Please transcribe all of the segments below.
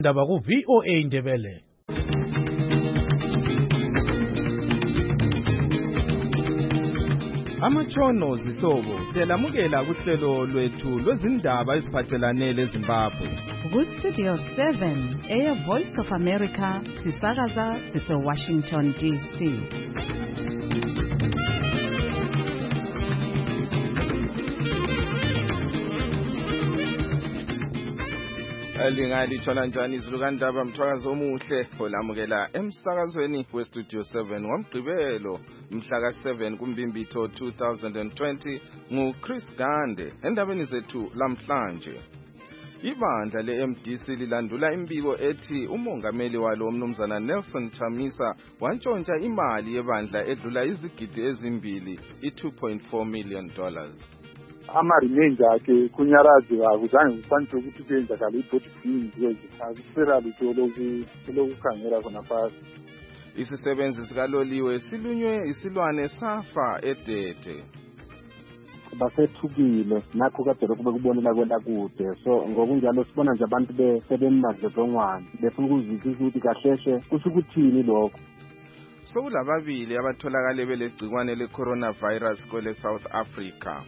Ndaba ku VOA Indebele. Amatshono zihlobo siyalamukela kuhlelo lwethu lwezindaba eziphathelane leZimbabwe. Ku Studio 7 Air Voice of America sisakaza sise Washington DC. Lingalitshola njani izulu kaNdaba mthwakazo omuhle olamukela emsakazweni weStudio 7 ngoMgqibelo mhla ka7 kuMbimbitho 2020 nguChris Gande. Endabeni zethu lamhlanje, ibandla leMDC lilandula imbiko ethi umongameli walo umnumzana Nelson Chamisa wantshontsha imali yebandla edlula izigidi ezimbili $2.4 million. Ama-remains akhe kunyarazi akuzange kufanele ukuthi kuyenzakala i-body filling kwezi akusela lutho lokukhangela khona phasi. Isisebenzi sikaloliwe silunywe isilwane safa eDede. Basethukile nakho kade lokube kubonela kwela kude, so ngokunjalo sibona nje abantu besebemadlodlongwane befuna ukuzwisisa ukuthi kahleshe kusho ukuthini lokho. Sokulababili abatholakale belegcikwane le-coronavirus kwele South Africa.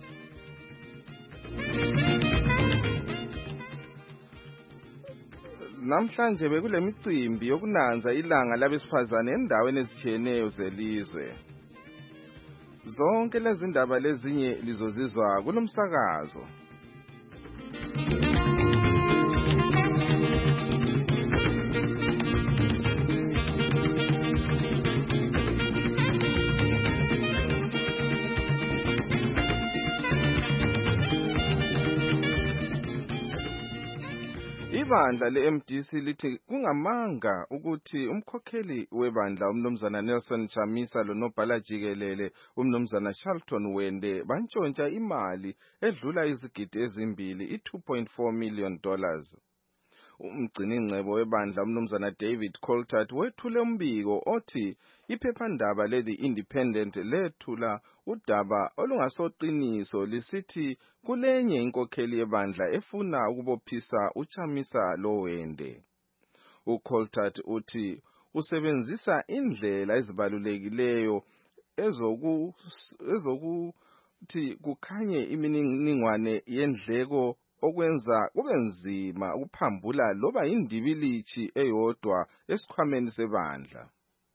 Namhlanje bekulemicimbi yokunanza ilanga labesifazane endaweni ezitshiyeneyo zelizwe. Zonke lezi ndaba lezinye lizozizwa kulomsakazo. Ibandla leMDC lithi kungamanga ukuthi umkhokheli webandla umnumzana Nelson Chamisa lonobhala jikelele umnumzana Charlton Wende bantshontsha imali edlula izigidi ezimbili $2.4 million. Umgciningcebo webandla umnumzana David Coltart wethule umbiko othi iphephandaba le-The Independent lethula udaba olungasoqiniso lisithi kulenye inkokheli yebandla efuna ukubophisa uChamisa loWende. uColtart uthi usebenzisa indlela ezibalulekileyo ezokuthi kukhanye imininingwane yendleko okwenza kube nzima ukuphambula loba indibilichi eyodwa esikhwameni sebandla.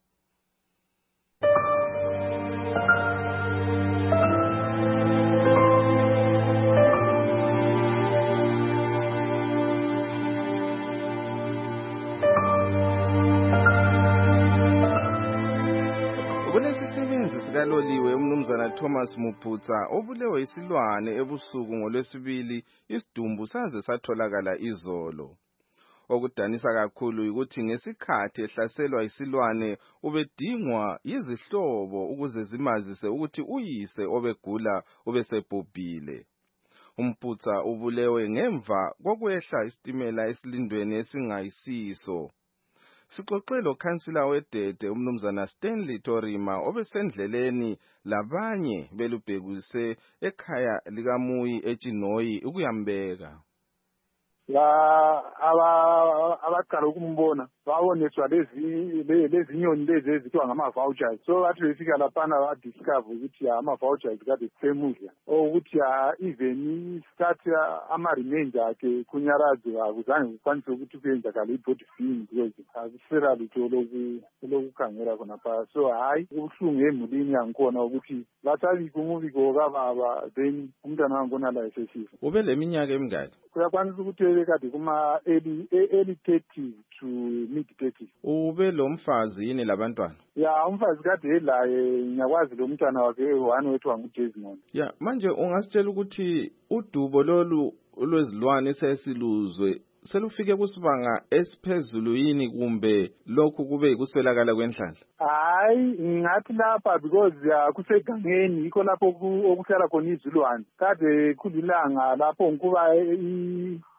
Kunesisebenzi sikaloliwe umnumzana Thomas Muputsa obulewe isilwane ebusuku ngoLwesibili, isidumbu saze satholakala izolo. Okudanisa kakhulu ukuthi ngesikhathi ehlaselwa isilwane ubedingwa izihlobo ukuze zimazise ukuthi uyise obegula ubesebhubhile. Umputsa ubulewe ngemva kokwehla isitimela esilindweni esingayisiso. Sixoxelo kansila weDede umnumzana Stanley Torima obesendleleni labanye belubhekise ekhaya likaMuyi eChinoyi ukuyambeka. La abaqala ukumbona baboniswa lezi nyoni lezi ezithiwa ngama-vouchers, so bathi befika laphana badiscover ukuthi ama-vouchers kade kusemudla ukuthi even start ama-remains akhe kunyarazi akuzange kukwanise ukuthi kuyenzakala i-body filling kwezi akusela lutho lokukhangela khona phasi. So hayi ubuhlungu emulini yangikhona ukuthi bathabika umubiko kababa then umntwana wangona la esesifa. Ube leminyaka emingaki? Kuyakwanisa ukuthi kade kuma early 30s to mid 30s. Ube lo mfazi yini labantwana? Ya umfazi kade elaye ngiyakwazi lo mntwana wakhe one wethu nguDesmond. Ya manje ungasitshela ukuthi udubo lolu lwezilwane sesiluzwe selufike kusibanga esiphezulu yini kumbe lokhu kube ikuswelakala kwenhlanhla? Hayi ngathi lapha because kusegangeni yikho lapho okuhlala khona izilwane kade kulilanga lapho ngikuba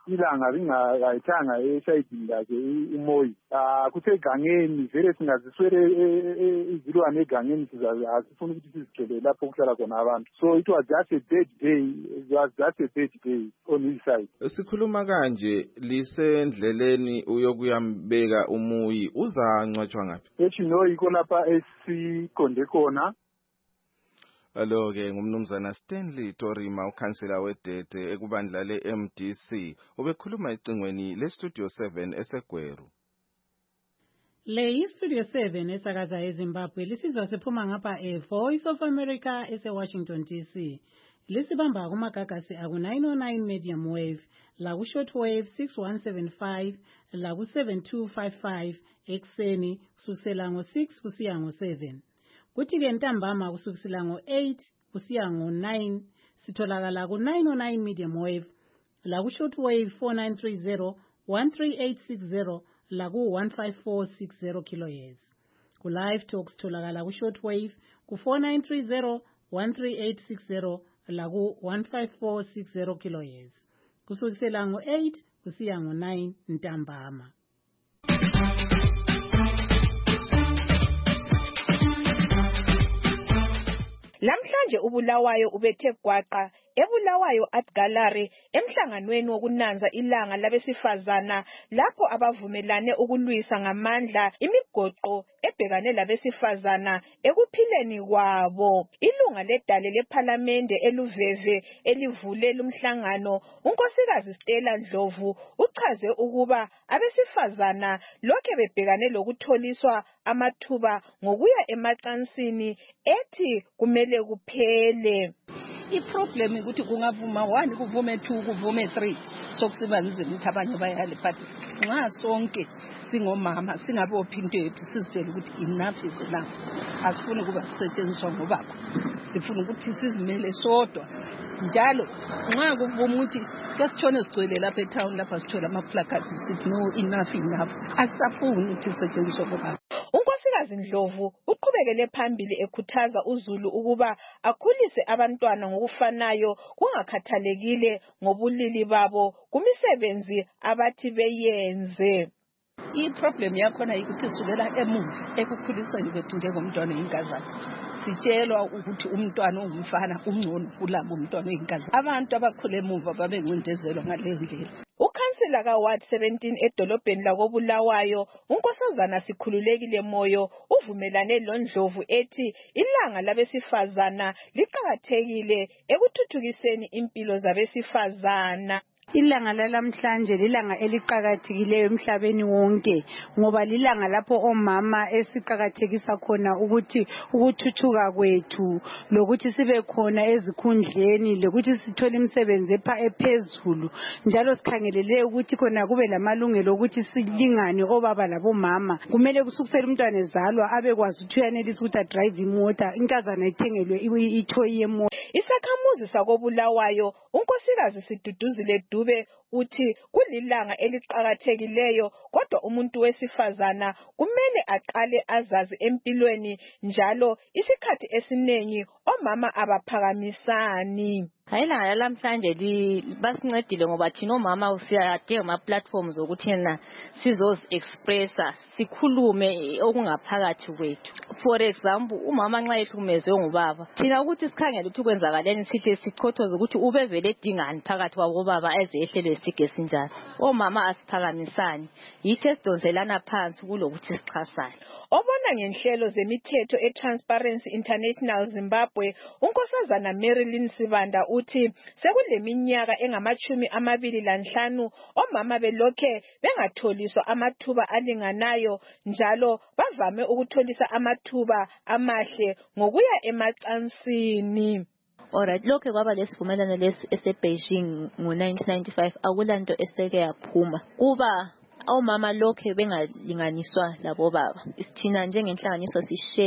ilanga lingayithanga esayidini lakhe uMoyi kusegangeni vele singaziswele izilwane egangeni asifuna ukuthi sizigcele lapho kuhlala khona abantu. So it was just a bad day. It was just a bad day on his side. Sikhuluma kanje lisendleleni uyokuyambeka uMoyi uzangcwatshwa ngaphi? Yikho lapha esiqonde khona. Alo-ke ngumnumzana Stanley Torima, ukhansela weDete ekubandla le-MDC, ubekhuluma ecingweni le-Studio 7 eseGweru. Le iStudio 7 esakaza eZimbabwe lisizwa siphuma ngapha Voice of America ese-Washington DC. Lisibamba kumagagasi aku-909 medium wave, laku-short wave 6175, laku-7255 ekuseni kusukela ngo-6 kusiya ngo-7. Kuthi-ke ntambama kusukela ngo-8 kusiya ngo-9 sitholakala ku-909 medium wave, laku-short wave 4930, 13860, laku-15460 kilohertz. Ku-live talk sitholakala ku-short wave ku-4930, 13860, laku-15460 kilohertz. Kusukela ngo-8 kusiya ngo-9 ntambama. Lamhlanje uBulawayo ubethe gwaqa eBulawayo Art Gallery emhlanganweni wokunanza ilanga labesifazana lapho abavumelane ukulwisa ngamandla imigoqo ebhekane labesifazana ekuphileni kwabo. Ilunga ledale leParliament eLuveve elivule lumhlangano unkosikazi Stella Ndlovu uchaze ukuba abesifazana lokho bebhekane lokutholiswa amathuba ngokuya emacansini ethi kumele kuphele. Iproblem ukuthi kungavuma 1 kuvume 2 kuvume 3 sokusiba nzima ukuthi abanye bayale, but nxa sonke singomama singabophinto yethu sizitshela ukuthi enough is enough. Asifuni ukuba sisetshenziswa ngobaba, sifuna ukuthi sizimele sodwa. Njalo nxa kuvuma ukuthi kesitshone sigcwele lapha etown lapha sithola ama-placards sithi no enough asisafuni ukuthi sisetshenziswe ngobaba. Unkosikazi Ndlovu uqhubekele phambili ekhuthaza uZulu ukuba akhulise abantwana ngokufanayo kungakhathalekile ngobulili babo kumisebenzi abathi beyenze. Iproblem yakhona ukuthi sukela emuva ekukhuliseni kwethu njengomntwana oyinkazana. Sitshelwa ukuthi umntwana ongumfana ungcono kulabo umntwana oyinkazana. Abantu abakhule emuva babencindezelwa ngaleyo ndlela. Ukhansela kaWard 17 edolobheni lakoBulawayo unkosazana Sikhululekile Moyo uvumelane loNdlovu ethi ilanga labesifazana liqhakathekile ekuthuthukiseni impilo zabesifazana. Ilanga lalamhlanje lilanga eliqhakathekileyo emhlabeni wonke ngoba lilanga lapho omama esiqhakathekisa khona ukuthi ukuthuthuka kwethu lokuthi sibe khona ezikhundleni lokuthi sithole imisebenzi ephezulu njalo sikhangelele ukuthi khona kube lamalungelo ukuthi silingane obaba labomama. Kumele kusukusela umntwana ezalwa abekwazi ukuthi uyanelisa ukuthi adrive imota, inkazana ithengelwe ithoyi yemoto. Isakhamuzi sakoBulawayo unkosikazi Siduduzile Dube uthi kulilanga eliqhakathekileyo kodwa umuntu wesifazana kumele aqale azazi empilweni njalo isikhathi esiningi omama abaphakamisani. Ilanga lamhlanje basincedile ngoba thina omama siyadinga ama-platforms ukuthi yena sizozi-expressa sikhulume okungaphakathi kwethu. For example, umama nxa ehlukumezwe ngubaba thina ukuthi sikhangele ukuthi kwenzakaleni sihle sichothoze ukuthi ubevele edingani phakathi kwabobaba ezehlelwe isige sinjani. Omama asiphakamisani yithi esidonselana phansi kulokuthi sichasane. Obona ngenhlelo zemithetho eTransparency International Zimbabwe unkosazana Marilyn Sibanda uthi sekuleminyaka engama-25 omama belokhe bengatholiswa amathuba alinganayo njalo bavame ukutholisa amathuba amahle ngokuya emacansini. Alright, lokho kwaba lesivumelano lesi eseBeijing ngo-1995 akulanto eseke yaphuma kuba omama lokho bengalinganiswa labo baba. Isithina njengenhlanganiso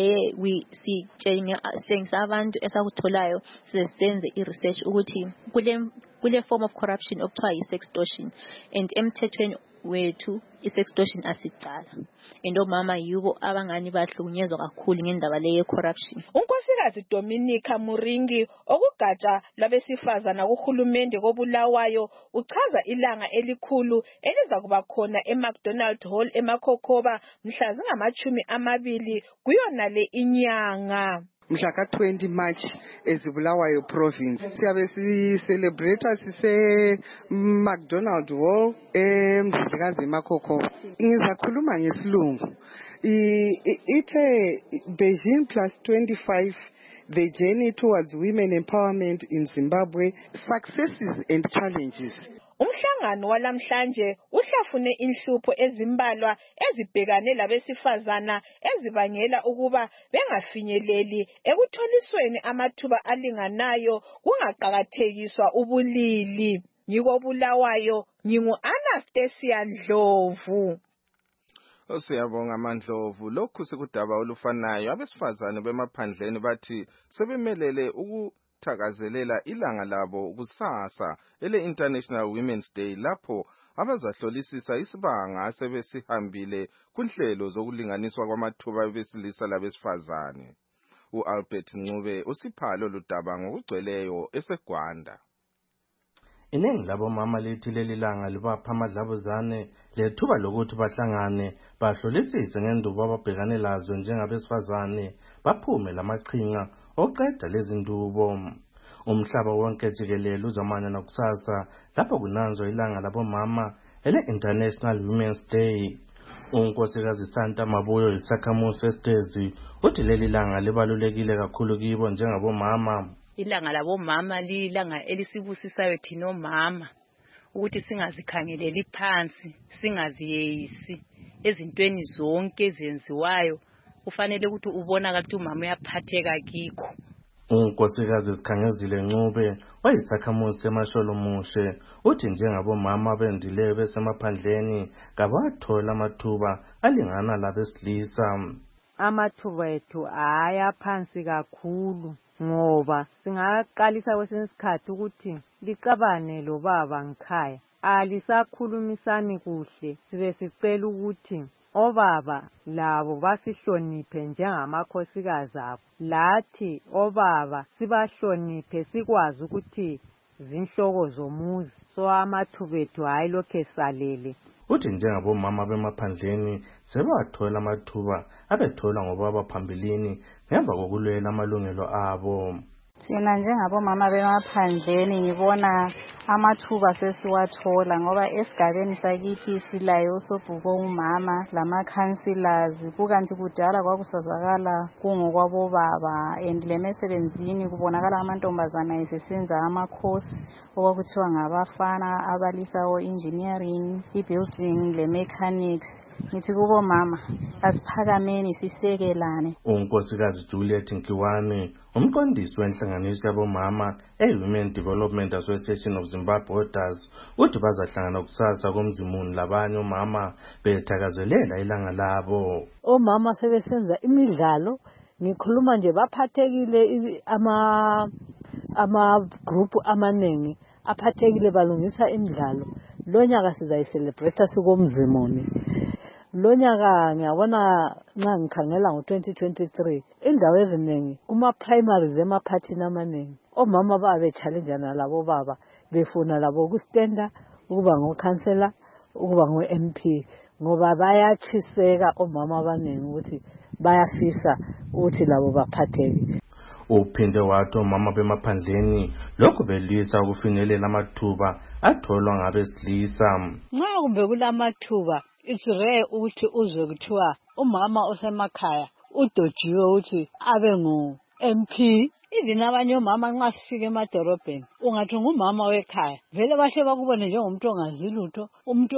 sitshengisa abantu esakutholayo sizenze i-research ukuthi kule form of corruption okuthiwa yi-sextortion and emthethweni wethu i-sextortion asicala and omama yibo abangani bahlukunyezwa kakhulu ngendaba le ye-corruption. uNkosikazi Dominica Muringi okugatsha lwabesifazana kuhulumende koBulawayo uchaza ilanga elikhulu eliza kuba khona eMcDonald Hall eMakhokoba mhla zingama-20 kuyona le inyanga. Mhla ka-20 March eZibulawayo province siyabe si-celebrate sise-McDonald Hall eMzilikazi eMakhokoba. Ngizakhuluma ngesilungu. Ithe Beijing plus 25, the journey towards women empowerment in Zimbabwe, successes and challenges. Umhlangano walamhlanje uhlafune inhlupho ezimbalwa ezibhekane labesifazana ezibangela ukuba bengafinyeleli ekutholisweni amathuba alinganayo kungaqhakathekiswa ubulili. NgikoBulawayo ngingu-Anastasia Ndlovu. Siyabonga Mandlovu. Lokhu sikudaba olufanayo abesifazane bemaphandleni bathi sebemelele thakazelela ilanga labo kusasa ele-International Women's Day lapho abazahlolisisa isibanga sebesihambile kunhlelo zokulinganiswa kwamathuba besilisa labesifazane. U-Albert Ncube usiphalo ludaba ngokugcweleyo eseGwanda. Iningi labomama lithi leli langa libapha amadlabuzane lethuba lokuthi bahlangane bahlolisise ngendubo ababhekane lazo njengabesifazane baphume lamaqhinga oqeda lezi ndubo. Umhlaba wonke jikelele uzamana nakusasa lapho kunanzwa ilanga labomama ele-International Women's Day. uNkosikazi Santa Mabuyo isakhamuzi esitezi uthi leli langa libalulekile kakhulu kibo njengabomama. Ilanga labomama lilanga elisibusisayo thina omama ukuthi singazikhangeleli phansi singaziyeyisi ezintweni zonke ezenziwayo kufanele ukuthi ubona kathi umama uyaphatheka kikho. uNkosikazi Sikhangezile Ncube wayisakhamuzi seMasholomushe uthi njengabomama bendileyo besemaphandleni kabathola amathuba alingana labesilisa. Amathuba ethu ayaphansi kakhulu ngoba singaqalisa kwesinye isikhathi ukuthi licabane lo baba ngikhaya alisakhulumisani kuhle sibe sicela ukuthi obaba labo basihloniphe njengamakhosikazi abo lathi obaba sibahloniphe sikwazi ukuthi zinhloko zomuzi so amathuba ethu hayi lokho esalele. Uthi njengabomama bemaphandleni sebawathola amathuba abethola ngobaba phambilini ngemva kokulwela amalungelo abo. Thina njengabomama bemaphandleni ngibona amathuba sesiwathola ngoba esigabeni sakithi silayo usobhuko umama lama-councillors kukanti kudala kwakusazakala kungokwabobaba and lemisebenzini kubonakala amantombazana esesenza amakhosi okwakuthiwa ngabafana abalisa o-engineering, i-building, le-mechanics. Ngithi kubomama asiphakameni sisekelane. uNkosikazi Juliet Nkiwane umqondisi wenhlanganiso yabomama e-Women Development Association of Zimbabwe Orders uthi bazahlangana kusasa komzimuni labanye omama bethakazelela ilanga labo. Omama sebesenza imidlalo ngikhuluma nje baphathekile ama-group amanengi aphathekile balungisa imidlalo. Lo nyaka sizayicelebrate sikomzimuni. Lo nyaka ngiyabona nxa ngikhangela ngo-2023 indawo eziningi kuma-primaries emaphathini amaningi omama babechallenjana labo baba befuna labo ukustenda ukuba ngokhansela ukuba ngo-MP ngoba bayachiseka omama abaningi ukuthi bayafisa ukuthi labo baphatheke. Uphinde wathi omama bemaphandleni lokhu belwisa ukufinyelela amathuba atholwa ngabesilisa. Nxa kumbe kulamathuba it's rare ukuthi uzwe kuthiwa umama osemakhaya udojiwe ukuthi abe ngu-MP. Even abanye omama nxa sifika emadorobheni ungathi ngumama wekhaya vele bahle bakubone njengomuntu ongazi lutho umuntu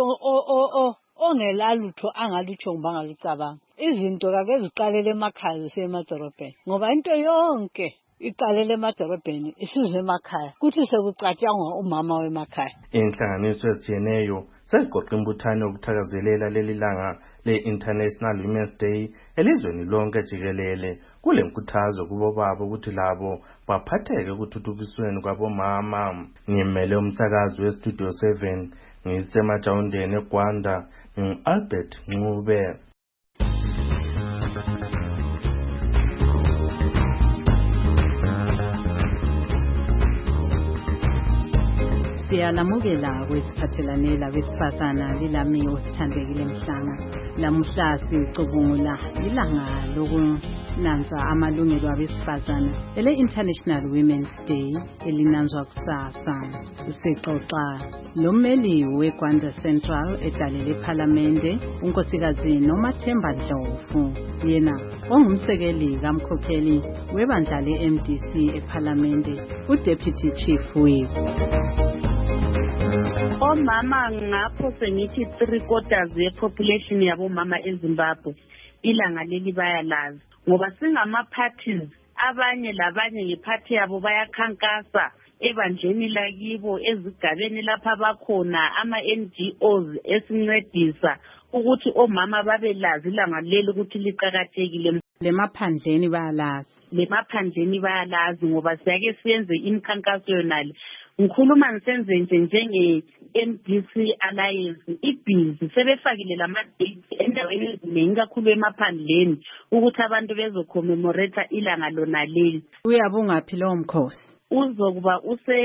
ongelalutho angalutsho ngoba angalucabanga. Izinto kake ziqalele emakhaya zisiye emadorobheni ngoba into yonke iqalele emadorobheni isize emakhaya kuthi sekucatshangwa umama wemakhaya. Inhlanganiso ezijeneyo seziqoqa imbuthano yokuthakazelela leli langa le-International Women's Day elizweni lonke jikelele kule nkuthazo kubo babo ukuthi labo baphatheke ekuthuthukisweni kwabomama. Ngimele umsakazi weStudio 7 ngisemajawundeni eGwanda Albert Ncube. Siyalamukela kwesiphathelane labesifazana lilami osithandekile mhlanga. Lamuhla sicubungula ilanga lokunanza amalungelo abesifazana ele International Women's Day elinanzwa kusasa. Sixoxa lommeli weGwanda Central edalele eParliamente unkosikazi Nomathemba Ndlovu, yena ongumsekeli kamkhokheli webandla leMDC eParliamente, uDeputy Chief Whip. Omama ngapho sengithi 3/4 yepopulation yabomama eZimbabwe ilanga leli bayalazi, ngoba singama parties abanye labanye ngephathi yabo bayakhankasa ebandleni lakibo ezigabeni lapha abakhona ama-NGOs esincedisa ukuthi omama babelazi ilanga leli ukuthi liqakathekile. Lemaphandleni bayalazi ngoba siyake siyenze imikhankaso yonale. Ngikhuluma ngisenze njenge-MDC Alliance ibhizi sebefakile lama-dates endaweni eziningi kakhulu emaphandleni ukuthi abantu bezocommemorate ilanga lona leli. Uyabungaphi lowo mkhosi? Uzokuba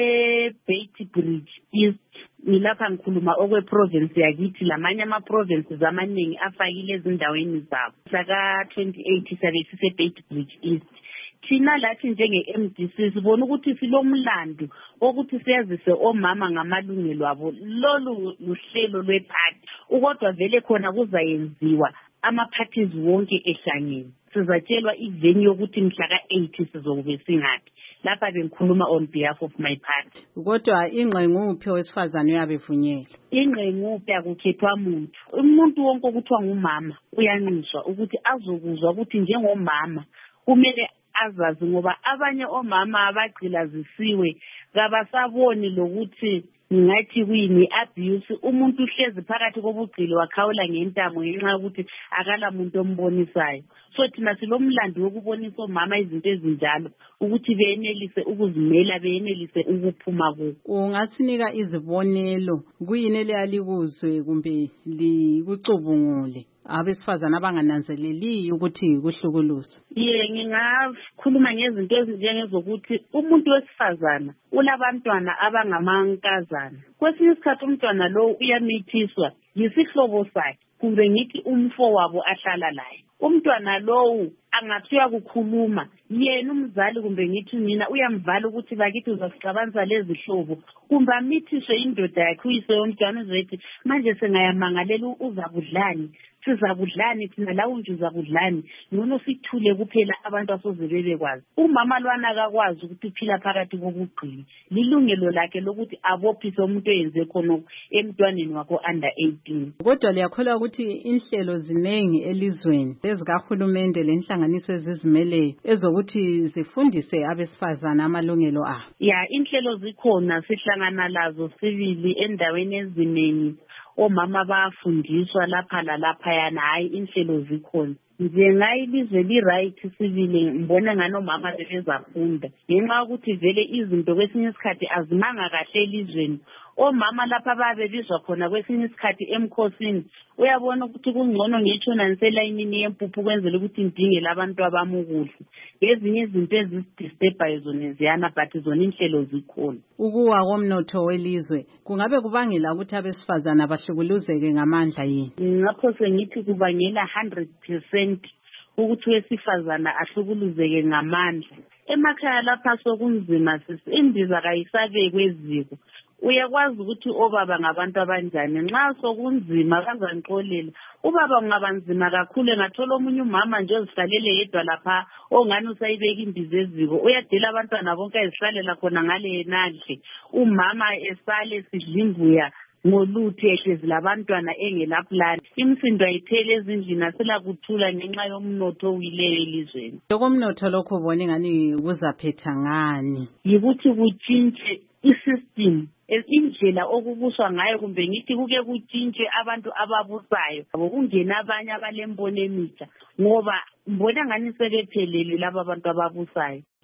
use-Beitbridge East. Nilapha ngikhuluma okwe-province yakithi, lamanye ama-provinces amaningi afakile ezindaweni zabo. Mhlaka 28 sabe sise-Beitbridge East. Thina lathi njenge-MDC sibona ukuthi silomlando ukuthi siyazise omama ngamalungelo abo. Lolu luhlelo lwephathi ukodwa vele khona kuzayenziwa ama-parties wonke ehlangene. Sizatshelwa ivenue yokuthi mhlaka 8 sizokube singaphi. Lapha bengikhuluma on behalf of my party. Kodwa ingqenguphi owesifazane uyabevunyelwa? Ingqenguphi akukhethwa muntu. Umuntu wonke okuthiwa ngumama uyanqishwa ukuthi azokuzwa ukuthi njengomama kumele azazi, ngoba abanye omama abagcilazisiwe kabasaboni lokuthi ngathi kuyini abuse. Umuntu uhlezi phakathi kobugcili wakhawula ngentamo ngenxa yokuthi akala muntu ombonisayo. So thina silomlando wokubonisa omama izinto ezinjalo ukuthi benelise ukuzimela, benelise ukuphuma kuko. Ungasinika izibonelo kuyini eliyalibuzwe kumbe likucubungule abesifazana abangananzeleli ukuthi kuhlukuluza? Ngingakhuluma ngezinto ezinjengezokuthi umuntu wesifazana ulabantwana abangamankazana. Kwesinye isikhathi umntwana lo uyamithiswa yisihlobo sakhe kumbe ngithi umfowabo ahlala laye. Umntwana lowu angathiwa kukhuluma, yena umzali kumbe ngithi mina uyamvala ukuthi bakithi uzasixabanisa lezi hlobo, kumbe amithiswe indoda yakhe uyise yomntwana uzothi manje sengayamangalela uzakudlani, sizakudlani thina la unje uzakudlani, ngono sithule kuphela abantu asoze bebekwazi. Umama lwana akakwazi ukuthi uphila phakathi kobugqili, lilungelo lakhe lokuthi abophise umuntu oyenze khona emntwaneni wakho under 18. Kodwa liyakholwa ukuthi inhlelo zinengi elizweni ezikahulumende lenhlanganiso ezizimeleyo ezokuthi zifundise abesifazana amalungelo abo? Inhlelo zikhona, sihlangana lazo sibili endaweni eziningi. Omama bayafundiswa lapha lalaphayana, hayi inhlelo zikhona. Nje ngayilizwe li-right sibili ngibona ngani omama bebezafunda ngenxa yokuthi vele izinto kwesinye isikhathi azimanga kahle elizweni. Omama lapha babebizwa khona kwesinye isikhathi emkhosini uyabona ukuthi kungcono ngitsho nanselayinini yempuphu kwenzela ukuthi ngidingele abantu abamukudla. Ezinye izinto ezidisturbayo zona ziyana, but zona inhlelo zikhona. Ukuwa komnotho welizwe kungabe kubangela ukuthi abesifazana bahlukuluzeke ngamandla yini? Ngapho sengithi kubangela 100% ukuthi wesifazana ahlukuluzeke ngamandla. Emakhaya lapha sokunzima indiza kayisabekwe eziko. Uyakwazi ukuthi obaba ngabantu abanjani, nxa sokunzima bazanixolela. Ubaba ngabanzima kakhulu engathola omunye umama nje ozihlalele yedwa lapha ongani usayibeka imbiza eziko, uyadela abantwana bonke ezihlalela khona ngale yenadle. Umama esale sidlimbuya ngoluthi ehlezi labantwana engelaplan. Imsindo ayiphele ezindlini asela kuthula ngenxa yomnotho owileyo elizweni. Lokomnotho lokho ubone ngani kuzaphetha ngani? Yikuthi kutshintshe isystem, indlela okubuswa ngayo kumbe ngithi kuke kutshintshe abantu ababusayo ngokungena abanye abalembono emitsha, ngoba mbona ngani sebephelele laba abantu ababusayo.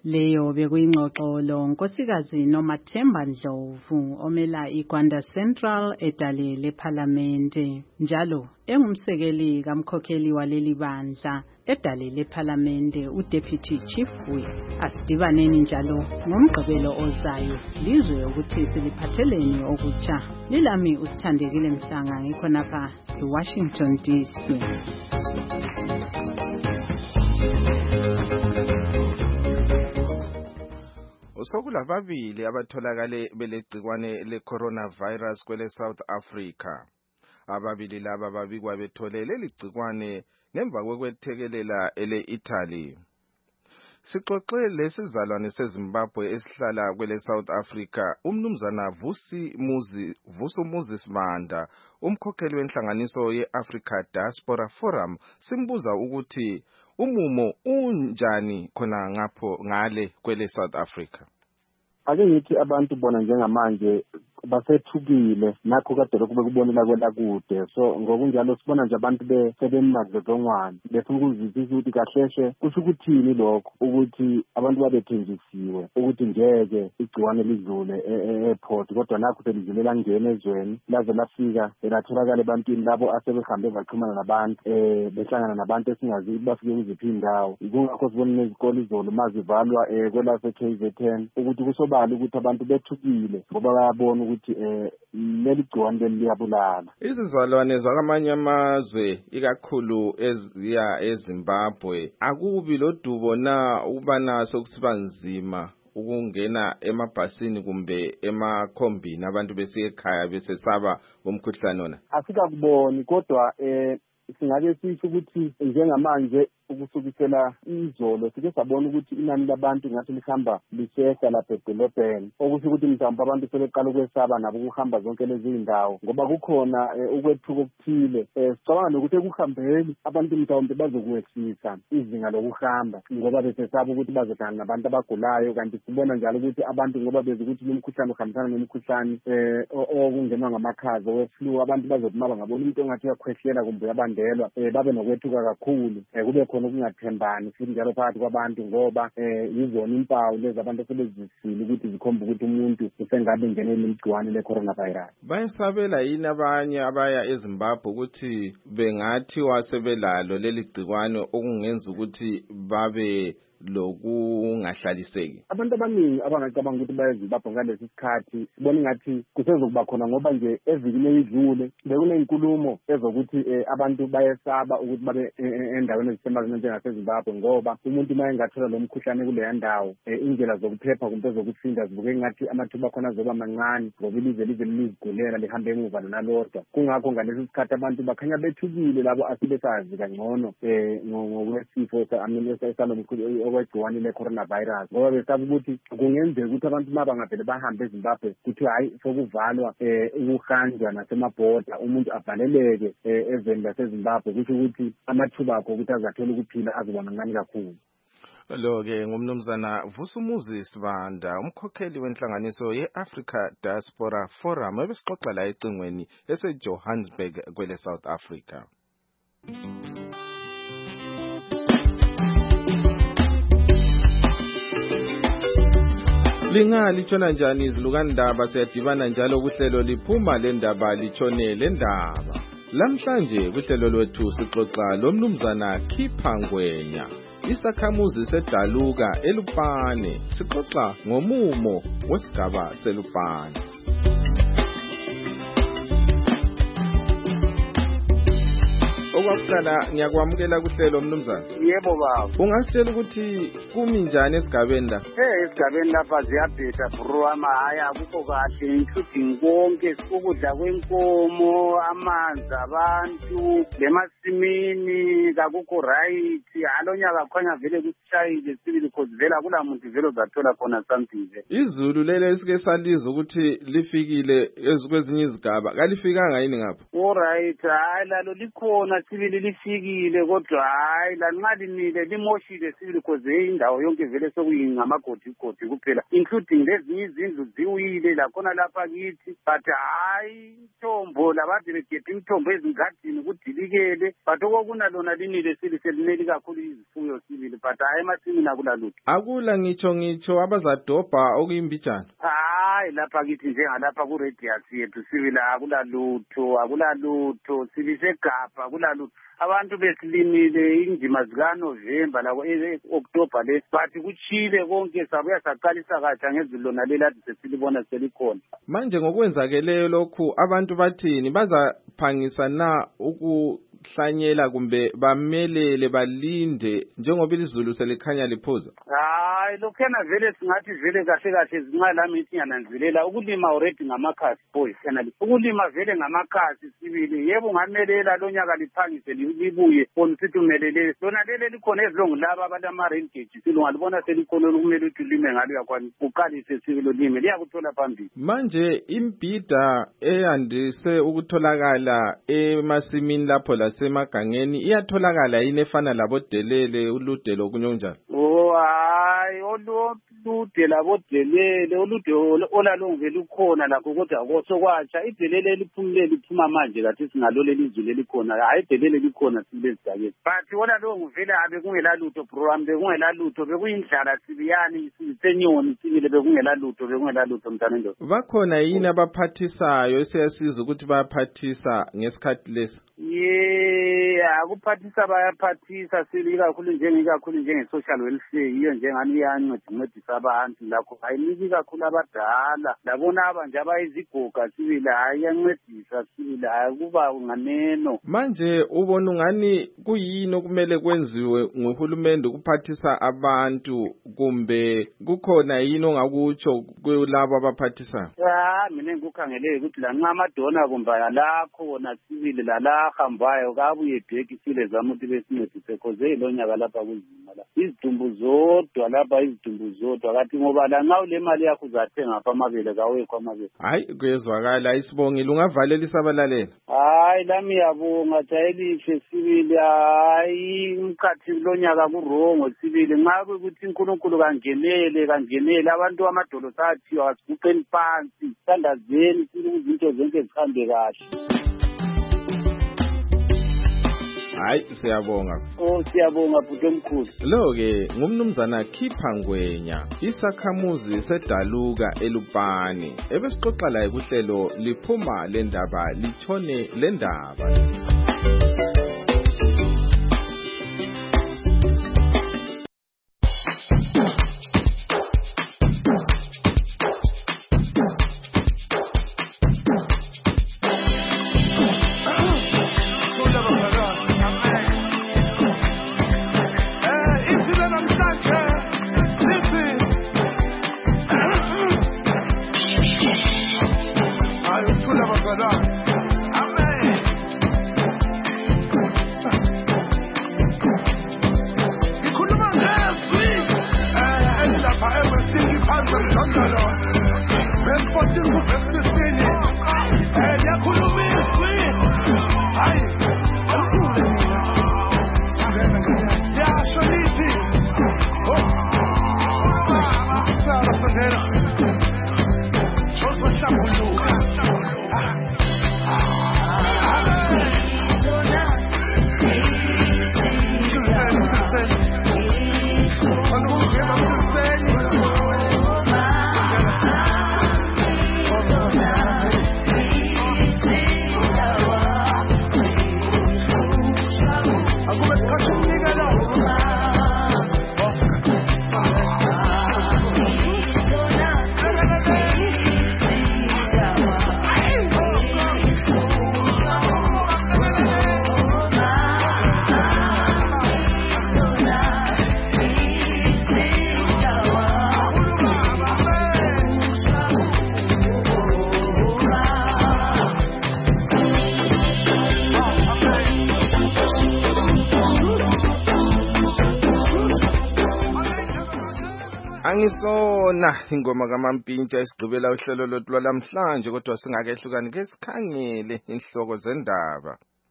Leyo bekuyingxoxo lo Nkosikazi Nomathemba Ndlovu omela iGwanda Central edale lePhalamende njalo engumsekeli kamkhokheli waleli bandla edale lePhalamende uDeputy Chief Whip. Asidibaneni njalo ngomgqibelo ozayo lizwe ukuthi siliphatheleni okutsha. Lilami uSithandekile Mhlanga ngikhonapha eWashington DC. Sokulababili abatholakale belegcikwane le-coronavirus kwele South Africa. Ababili laba babikwa bethole leli gcikwane ngemva kokwethekelela ele-Italy. Sixoxe lesizalwane seZimbabwe esihlala kwele South Africa, umnumzana Vusumuzi Smanda, umkhokheli wenhlanganiso ye-Africa Diaspora Forum, simbuza ukuthi umumo unjani khona ngale kwele South Africa. Ake ngithi abantu bona njengamanje basethukile nakho kade lokhu bekubonela kwela kude, so ngokunjalo sibona nje abantu sebemazodongwane befuna ukuzwisisa ukuthi kahleshe kusho ukuthini lokho, ukuthi abantu babethenjisiwe ukuthi ngeke igciwane lidlule e-airport, kodwa nakho selidlule langena ezweni laze lafika latholakala ebantwini labo asebehambe baxhumana nabantu behlangana nabantu esingazi bafike kuziphi indawo. Kungakho sibona nezikole izolo mazivalwa kwelase-KZN ukuthi kusobala ukuthi abantu bethukile ngoba bayabona ukuthi leli gciwane liyabulala. Izizalwane zakamanye amazwe ikakhulu eziya eZimbabwe akubi lodubo na ukuba naso kusiba nzima ukungena emabhasini kumbe emakhombini abantu besiye ekhaya besesaba ngomkhuhlane ona? Asikakuboni kodwa singake sisho ukuthi njengamanje ukusukisela izolo sike sabona ukuthi inani labantu ngathi lihamba lisehla lapha edolobheni, okusho ukuthi mhlawumbe abantu sebeqala ukwesaba nabo ukuhamba zonke lezi zindawo ngoba kukhona ukwethuka okuthile. Sicabanga nokuthi ekuhambeni abantu mhlawumbe bazokwehlisa izinga lokuhamba ngoba besesaba ukuthi bazohlangana nabantu abagulayo, kanti sibona njalo ukuthi abantu ngoba beze ukuthi lumkhuhlane uhambisana nomkhuhlane okungenwa ngamakhaza we-flu, abantu bazothi bangabona umuntu ongathi uyakhwehlela kumbe yabandelwa babe nokwethuka kakhulu, kube khona ukungathembani futhi njalo phakathi kwabantu ngoba yizona impawu lezi abantu sebezisile ukuthi zikhomba ukuthi umuntu usengabe ngene ligciwane le-coronavirus. Bayesabela yini abanye abaya eZimbabwe ukuthi bengathi wasebelalo leli gciwane okungenza ukuthi babe lokungahlaliseki? Abantu abaningi abangacabanga ukuthi bayeZimbabwe ngalesi sikhathi sibona ngathi kusezokuba khona ngoba nje evikini eyidlule bekunenkulumo ezokuthi abantu bayesaba ukuthi babe endaweni ezisemazweni njengaseZimbabwe ngoba umuntu uma engathola lo mkhuhlane kuleya ndawo indlela zokuphepha kumbe zokusinda zibuke ngathi amathuba khona zoba mancane ngoba ilizwe lizigulela lihambe emuva lona lodwa. Kungakho ngalesi sikhathi abantu bakhanya bethukile labo asibesazi kangcono ngokwesifo okwegciwane le-coronavirus ngoba besaba ukuthi kungenzeka ukuthi abantu uma bangavele bahambe eZimbabwe kuthiwa hayi sokuvalwa ukuhanjwa nasemabhoda umuntu avaleleke ezweni laseZimbabwe, kusho ukuthi amathuba akho ukuthi azathola ukuphila azoba mancane kakhulu. Lo-ke ngumnumzana Vusumuzi Smanda, umkhokheli wenhlanganiso ye-Africa Diaspora Forum ebesixoxa la ecingweni eseJohannesburg kwele South Africa. Litshona njani izilukandaba? Siyadibana njalo kuhlelo liphuma lendaba litshone lendaba. Lamhlanje kuhlelo lwethu sixoxa lomnumzana Khipha Ngwenya, isakhamuzi seDaluka eLupane. Sixoxa ngomumo wesigaba seLupane. Okwakugala ngiyakwamukela kuhlelo mnumzana. Yebo baba. Ungasitshela ukuthi kumi njani esigabeni la? Esigabeni lapha ziyabheda bro, amahaya akukho kahle, including konke ukudla kwenkomo, amanzi abantu, lemasimini kakukho right. Alonyaka khanya vele kusishayile sibili because vela kula muntu vele uzathola khona something vele. Izulu lele esike salizwa ukuthi lifikile ezikwezinye izigaba kalifikanga yini ngapha? All right, hayi lalo likhona sibili sibili lifikile kodwa hayi lanxa linile limoshile sibili because indawo yonke vele sokuyingamagodi kuphela including lezinye izindlu ziwile lakhona lapha kithi but hayi imithombo labade begebhe imithombo ezingadini kudilikele but okokuna lona linile sibili selineli kakhulu izifuyo sibili but hayi emasimini akulalutho. Akula ngitsho abazadobha okuyimbijana. Hayi lapha kithi njengalapha ku-radius yethu sibili akulalutho sibisegabha akulalutho. Abantu besilimile indima zikaNovember lako October le but kuchile konke sabuya saqalisa katsha ngezulu lona lelathi sesilibona selikhona. Manje ngokwenzakeleyo lokhu abantu bathini bazaphangisa na ukuhlanyela kumbe bamelele balinde njengoba izulu selikhanya liphuza? Hayi lokhena vele singathi vele kahle zinqa lami isingananzelela ukulima already ngamakhasi boys kanali ukulima vele ngamakhasi sibili yebo ngamelela lonyaka liphangise libuye konisithi umelele lona lele likhona ezilongo laba abantu ama-rain gauge silungalibona selikhona lokumele ukuthi ulime ngalo yakwani uqalise sibili ulime liyakuthola phambili. Manje imbhida eyandise ukutholakala emasimini lapho lasemagangeni iyatholakala yini efana labodelele ulude lokunye njalo? Hayi olude labodelele olude olalonge lukhona lakho kodwa sokwatsha idelele liphuma manje kathi singaloleli izulu elikhona hayi idelele likhona silezidakeni but olalonge vele bekungelalutho program bekungelalutho bekuyindlala sibiyani sisenyoni sibile bekungelalutho mntanendo. Bakhona yini abaphathisayo esiyasiza ukuthi bayaphathisa ngesikhathi lesi? Akuphathisa bayaphathisa sibili kakhulu njenge-social welfare iyo njengani iyancedisa abantu lakho ayiniki kakhulu abadala labona abanje abayizigoga sibili hayi iyancedisa sibili hayi kuba nganeno. Manje ubona ungani kuyini okumele kwenziwe nguhulumende ukuphathisa abantu kumbe kukhona yini ongakutsho kulabo abaphathisayo? Mina ngikukhangele ukuthi lanxa amadona kumbe alakho wona sibili lalahambayo kabuye bheki sile zama ukuthi besincedise because lonyaka lapha kuzima la izidumbu zodwa kathi ngoba lanxa ule mali yakho uzathenga apha amabele kawekho amabele. Hayi kuyezwakala isibongile ungavalela isabalalela. Hayi lami yabonga jayelihle sibili hayi umkhathi lonyaka kurongo sibili nxa ukuthi uNkulunkulu kangenele abantu amadolo sathiwa asiguqeni phansi sandazeni izinto zonke zihambe kahle. Hayi siyabonga. Siyabonga bhuti omkhulu. Lo-ke ngumnumzana Khipha Ngwenya isakhamuzi sedaluka eLupane ebesixoxa laye kuhlelo liphuma lendaba litshone lendaba. Angisona ingoma kaMampintsha isigqibela uhlelo lwethu lwamhlanje kodwa singakehlukani ke sikhangele inhloko zendaba.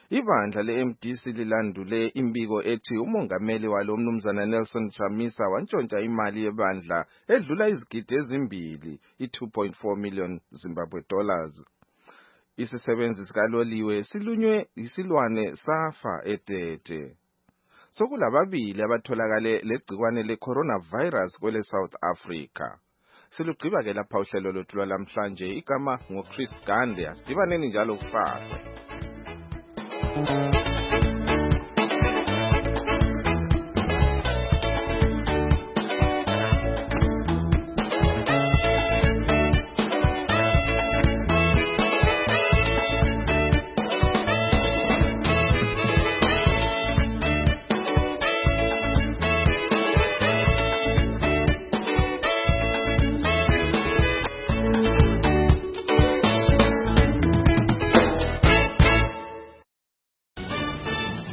Ibandla le-MDC lilandule imbiko ethi umongameli walo umnumzana Nelson Chamisa wantshontsha imali yebandla edlula izigidi ezimbili, i-2.4 million Zimbabwe dollars. Isisebenzi sikaloliwe silunywe isilwane safa eTete. Sokulababili abatholakale legcikwane le-coronavirus kwele South Africa. Silugqiba ke lapha uhlelo lwethu lwalamhlanje. Igama ngoChris Gande. Asidibaneni njalo kusasa.